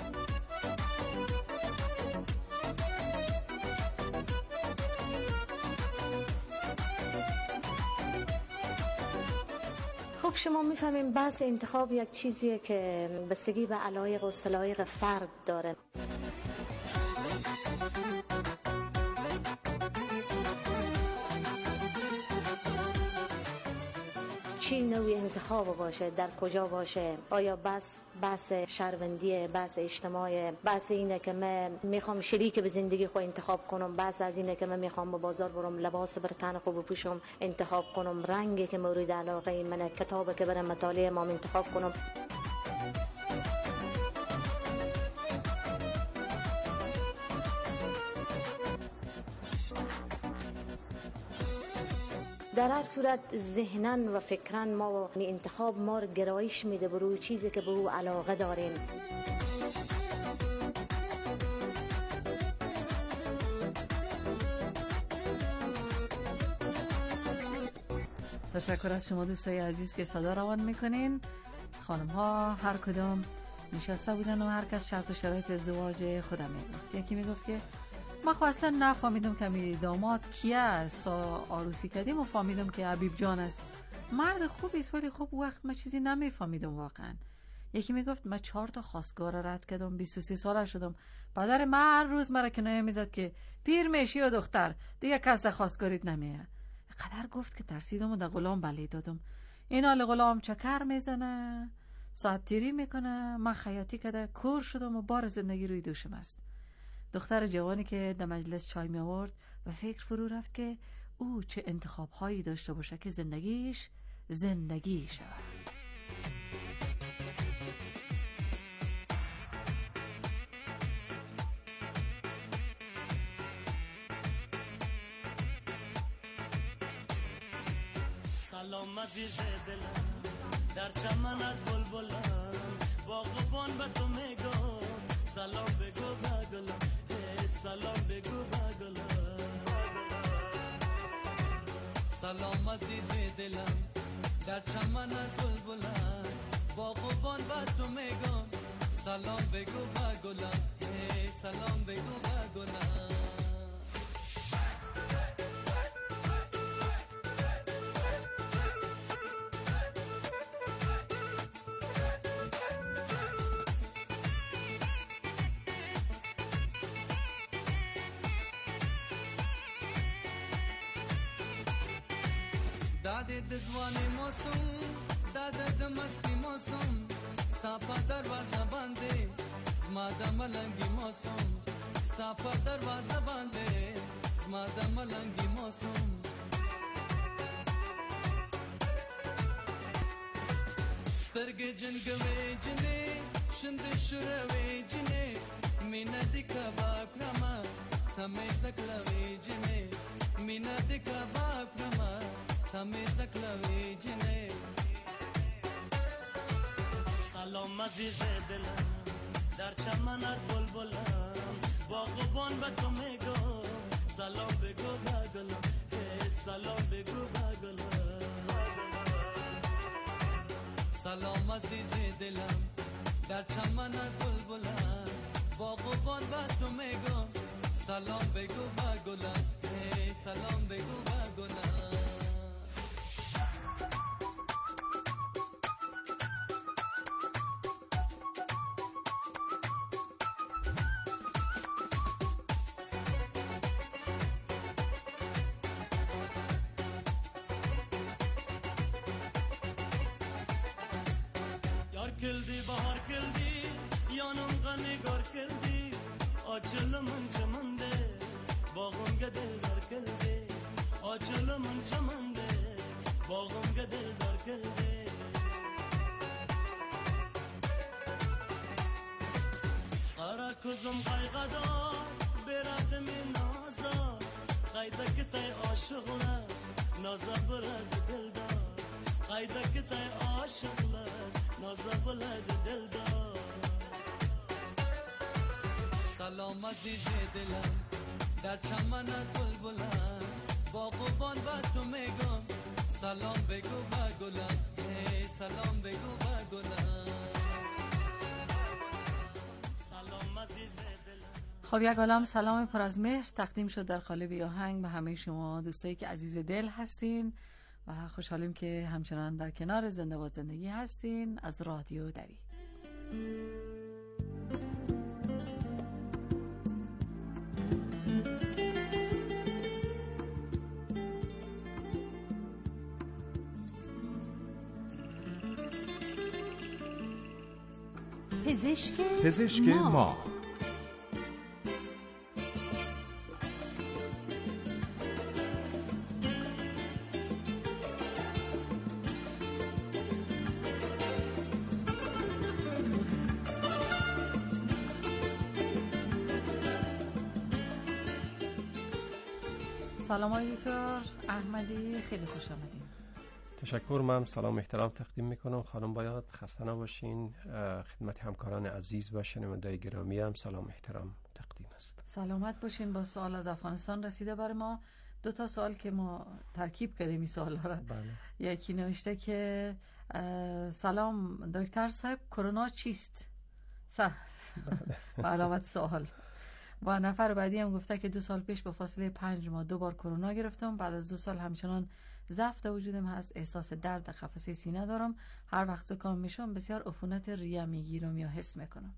خب شما میفهمیم بحث انتخاب یک چیزیه که بستگی به علایق و سلایق فرد داره. چی نوعی انتخاب باشه، در کجا باشه، آیا بحث شهروندیه، بحث اجتماعی، بحث اینه که من میخوام شریک به زندگی خود انتخاب کنم، بحث از اینه که من میخوام به بازار برم لباس بر تن خوب بپوشم انتخاب کنم، رنگی که مورد علاقه منه، کتابی که برام مطالعه ما انتخاب کنم. در هر صورت ذهناً و فکراً ما انتخاب ما رو گرایش میده به روی چیزی که به او علاقه داریم. تشکر از شما دوستای عزیز که صدا روان میکنین. خانم ها هر کدام نشسته بودن و هر کس شرط و شرایط ازدواج خودم میگفت. یکی میگفت که ما خب اصلا نفهمیدم که داماد کیه است، آروسی کردیم و فهمیدم که حبیب جان است. مرد خوبی است ولی خب وقت ما چیزی نمیفهمیدم واقعا. یکی میگفت من 4 تا خواستگار رد کردم، 23 ساله شدم، پدر من هر روز مرا کنایه میزد که پیر میشی و دختر دیگه کس خواستگاریت نمیه. قدر گفت که ترسیدم و در غلام بلی دادم. این حال غلام چکر میزنه، ساعت تیری میکنه، من خیاطی کده کور شدم و بار زندگی روی دوشم است. دختر جوانی که در مجلس چای می آورد و فکر فرو رفت که او چه انتخاب هایی داشته باشه که زندگیش زندگی شود. سلام عزیز دلم، در چمنت بلبلم، باغبان به تو میگم سلام بگو بگلم، سلام بگو بگلم. سلام عزیز دلم، در چمنت بلبلم، باغبان به تو میگم سلام بگو بگلم، سلام بگو بگلم. داده دزوانی موسم، داده دمستی موسم، ستا پا دروازه بانده زما د ملنگی موسم، ستا پا دروازه بانده زما د ملنگی موسم. سترگی جنگوی جنی شند شروی جنی مینا دی کباب کرما تمی زکلوی جنی مینا دی کباب کرما تمی زکلوی جنی. سلام عزیز دلم، در چمنت بلبلم، باغبان به تو میگم سلام بگو بگلم، سلام بگو بگلم. سلام عزیز دلم، در چمنت بلبلم، باغبان به تو میگم سلام بگو بگلم، سلام بگو بگلم. کلدی بهار کلدی یانم غنگار کلدی آچل من چمنده باغم گدل دار کلدی آچل من چمنده باغم گدل دار کلدی. قرا کزم قایقدا برات من نازا قایدا کتای عاشقلا نازا برات دلدار قایدا کتای عاشقلا نازا بلد دلدار. سلام عزیز دلم، در چمنت بلبلم، باغبان به تو میگم سلام بگو بگلم، سلام بگو بگلم. سلام عزیز دلم. خب یک عالم سلام پر از مهر تقدیم شد در قالب آهنگ به همه شما دوستایی که عزیز دل هستین و خوشحالیم که همچنان در کنار زنده باد زندگی هستین از رادیو دری. پزشک ما. سلام آقای دکتر احمدی، خیلی خوش آمدین. تشکر. من سلام احترام تقدیم میکنم. خانم باید خسته نباشین. خدمت همکاران عزیز و شنوندگان گرامی هم سلام احترام تقدیم است. سلامت باشین. با سوال از افغانستان رسیده برای ما. 2 سوال که ما ترکیب کردیم این سوال ها را. یکی نوشته که سلام دکتر صاحب، کرونا چیست؟ علامت سوال. و نفر بعدی هم گفته که 2 سال پیش با فاصله 5 ماه 2 بار کرونا گرفتم، بعد از 2 سال همچنان ضعف در وجودم هست، احساس درد در قفسه سینه دارم، هر وقت زکام میشم بسیار عفونت ریه میگیرم یا حس میکنم.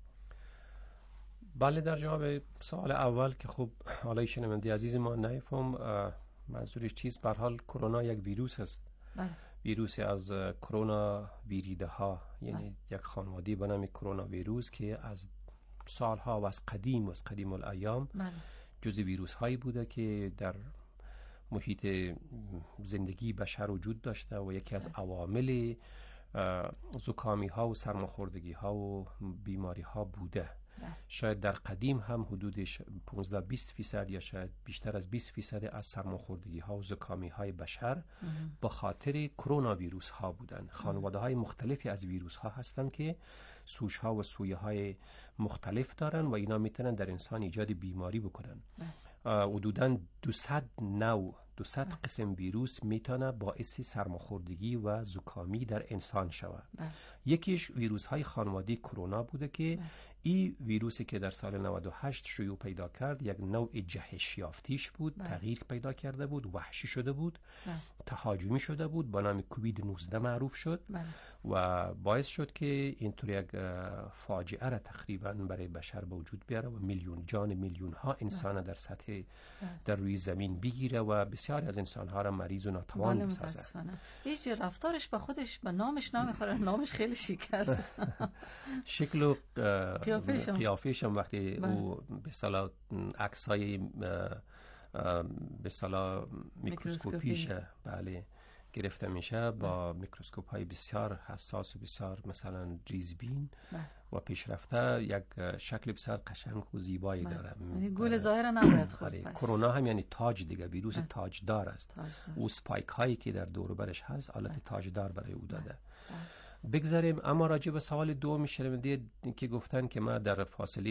بله، در جواب سوال اول که خب حالا شنونده عزیز ما نفهم منظورش چیست. به هر حال کرونا یک ویروس است. بله. ویروسی از کرونا ویریده ها، یعنی یک خانواده به نام کرونا ویروس که از سالها و از قدیم الایام جزء ویروس هایی بوده که در محیط زندگی بشر وجود داشته و یکی از عوامل زکامی ها و سرماخوردگی ها و بیماری ها بوده. شاید در قدیم هم حدودش 15-20% یا شاید بیشتر از 20% از سرماخوردگی ها و زکامی های بشر با خاطر کرونا ویروس ها بودن. خانواده های مختلفی از ویروس ها هستند که سوش ها و سویه های مختلف دارن و اینا میتونن در انسان ایجاد بیماری بکنن. حدوداً 200 قسم ویروس میتونه باعث سرماخوردگی و زکامی در انسان شود. یکیش ویروس های خانواده کرونا بوده که این ویروسی که در سال 98 شیوع پیدا کرد یک نوع جهش یافتیش بود، تغییر پیدا کرده بود، وحشی شده بود، تهاجمی شده بود، با نام کووید 19 معروف شد و باعث شد که اینطور یک فاجعه را تقریبا برای بشر به وجود بیاره و میلیون ها انسان در سطح در روی زمین بگیره و بسیاری از انسان ها را مریض و ناتوان بسازه. هیچ رفتارش به خودش به نامش نمیخوره، نامش خیلی شیک است. شکل و قیافش هم وقتی او به اصطلاح عکسای به اصطلاح میکروسکوپیشه بله گرفته میشه با میکروسکوپ های بسیار حساس و بسیار مثلا ریزبین و پیشرفته یک شکل بسیار قشنگ و زیبایی داره. گل ظاهر نباید خورد. کرونا هم یعنی تاج دیگه، ویروس تاجدار است. او سپایک هایی که در دور برش هست حالت تاجدار برای او داده. بگذاریم. اما راجع به سوال دوم شنونده که گفتن که ما در فاصله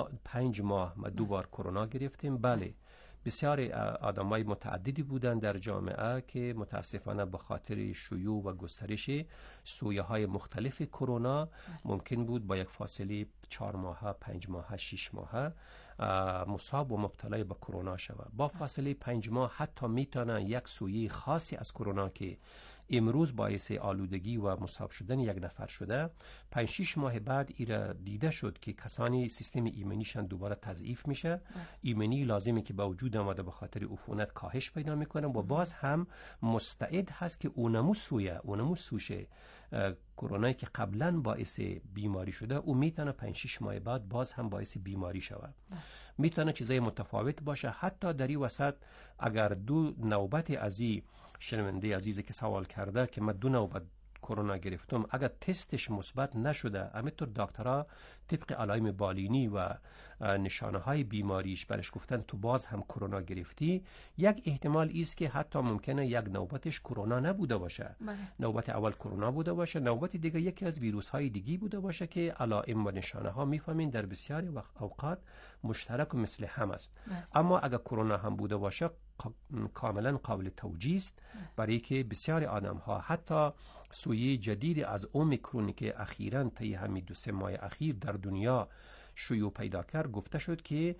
5 ماه ما 2 بار کرونا گرفتیم، بله بسیار آدمای متعددی بودن در جامعه که متاسفانه به خاطر شیوع و گسترش سویه های مختلف کرونا ممکن بود با یک فاصله 4 ماه 5 ماه 6 ماه مصاب و مبتلا به کرونا شود. با فاصله 5 ماه حتی میتونه یک سویه خاصی از کرونا که امروز باعث آلودگی و مصاب شدن یک نفر شده 5-6 ماه بعد ایره دیده شد که کسانی سیستم ایمنیشان دوباره تضعیف میشه، ایمنی لازمی که با وجود آمده به خاطر عفونت کاهش پیدا میکنه و باز هم مستعد هست که اونمو سوش کرونایی که قبلا باعث بیماری شده او میتونه 5-6 ماه بعد باز هم باعث بیماری شود. میتونه چیزای متفاوت باشه. حتی در این وسط اگر 2 نوبت از این شنونده عزیزی که سوال کرده که من 2 نوبت کرونا گرفتم، اگر تستش مثبت نشده همینطور دکترها طبق علائم بالینی و نشانه های بیماریش برش گفتن تو باز هم کرونا گرفتی، یک احتمال است که حتی ممکنه یک نوبتش کرونا نبوده باشه. نوبت اول کرونا بوده باشه، نوبت دیگه یکی از ویروس های دیگی بوده باشه که علائم و نشانه ها میفهمین در بسیاری اوقات مشترک و مثل هم است. اما اگر کرونا هم بوده باشه کاملا قابل توجیه است، برای که بسیاری آدم ها حتی سویه جدید از اومیکرون که اخیراً طی همین 2-3 ماه اخیر در دنیا شیوع پیدا کرد گفته شد که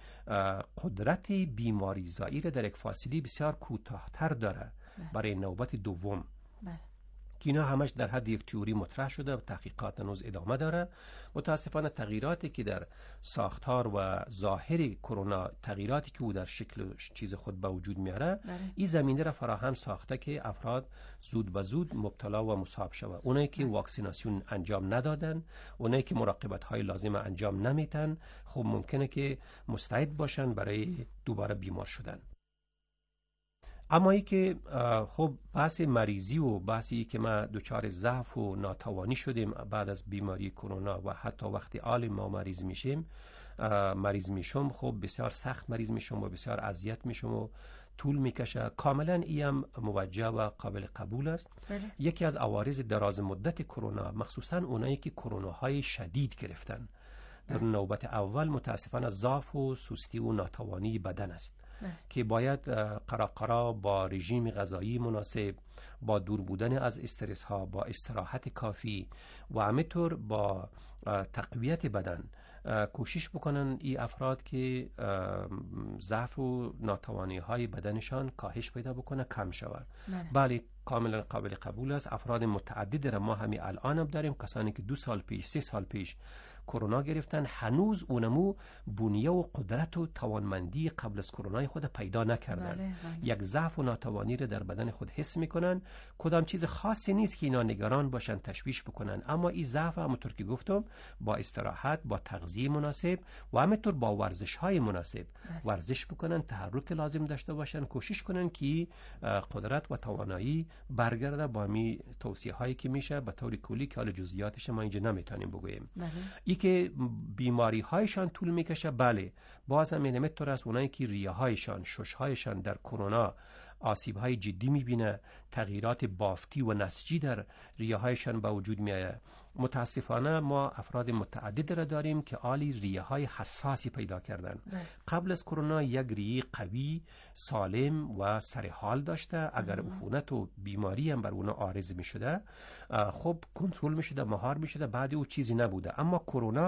قدرت بیماری زایی را در یک فاصله بسیار کوتاه‌تر داره برای نوبت دوم. که اینا همش در حد یک تئوری مطرح شده و تحقیقات هنوز ادامه داره. متاسفانه تغییراتی که در ساختار و ظاهر کرونا، تغییراتی که او در شکل چیز خود به وجود میاره، این زمینه را فراهم ساخته که افراد زود به زود مبتلا و مصاب شوند. اونایی که واکسیناسیون انجام ندادن، اونایی که مراقبت های لازم انجام نمیتن، خب ممکنه که مستعد باشن برای دوباره بیمار شدن. اما ای که خب بحث مریضی و بحثی که ما دچار ضعف و ناتوانی شدیم بعد از بیماری کرونا و حتی وقتی حال ما مریض میشم خب بسیار سخت مریض میشم و بسیار اذیت میشم و طول میکشه. کاملا این موجه و قابل قبول است. یکی از عوارض دراز مدت کرونا، مخصوصا اونایی که کروناهای شدید گرفتن، در نوبت اول متاسفانه ضعف و سستی و ناتوانی بدن است که باید قراقرا با رژیم غذایی مناسب، با دور بودن از استرس ها، با استراحت کافی و همینطور با تقویت بدن کوشش بکنن این افراد که ضعف و ناتوانی های بدنشان کاهش پیدا بکنه، کم شود. بله کاملا قابل قبول است. افراد متعدد را ما همین الان هم داریم، کسانی که 2 سال پیش 3 سال پیش کرونا گرفتن، هنوز اونمو بنیه و قدرت و توانمندی قبل از کرونا خود پیدا نکردن. یک ضعف و ناتوانی را در بدن خود حس میکنن. کدام چیز خاصی نیست که اینا نگران باشن، تشویش بکنن، اما این ضعف همونطور که گفتم با استراحت، با تغذیه مناسب و همینطور با ورزش های مناسب ورزش بکنن، تحرک لازم داشته باشن، کوشش کنن که قدرت و توانایی برگرده با می توصیه هایی که میشه به طور کلی که حال جزئیاتش ما اینجا نمیتونیم بگوییم. ای که بیماری هایشان طول میکشه، بله باز هم اینطور است. اونایی که ریه هایشان، شش هایشان در کرونا آسیب های جدی میبینه، تغییرات بافتی و نسجی در ریه هایشان به وجود میایه. متاسفانه ما افراد متعدد را داریم که آلی ریه های حساسی پیدا کردن. قبل از کرونا یک ریه قوی، سالم و سرحال داشته. اگر عفونت و بیماری هم بر اونا عارض می شده، خب کنترل می شده، مهار می شده، بعد او چیزی نبوده. اما کرونا